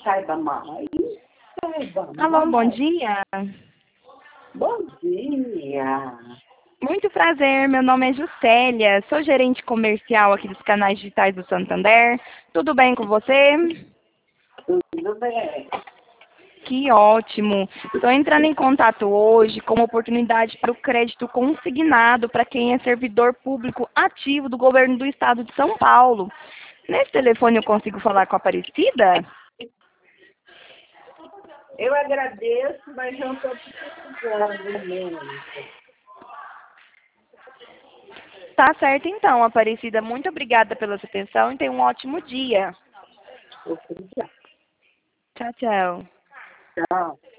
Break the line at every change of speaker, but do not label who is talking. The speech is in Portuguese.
Saiba mais. Saiba
Alô,
mais.
bom dia.
Bom dia.
Muito prazer, meu nome é Juscelia, sou gerente comercial aqui dos canais digitais do Santander. Tudo bem com você?
Tudo bem.
Que ótimo! Estou entrando em contato hoje com uma oportunidade para o crédito consignado para quem é servidor público ativo do governo do estado de São Paulo. Nesse telefone eu consigo falar com a Aparecida?
Eu agradeço, mas não estou precisando mesmo.
Tá certo então, Aparecida. Muito obrigada pela sua atenção e tenha um ótimo dia.
Obrigada.
Tchau, tchau.
Tchau.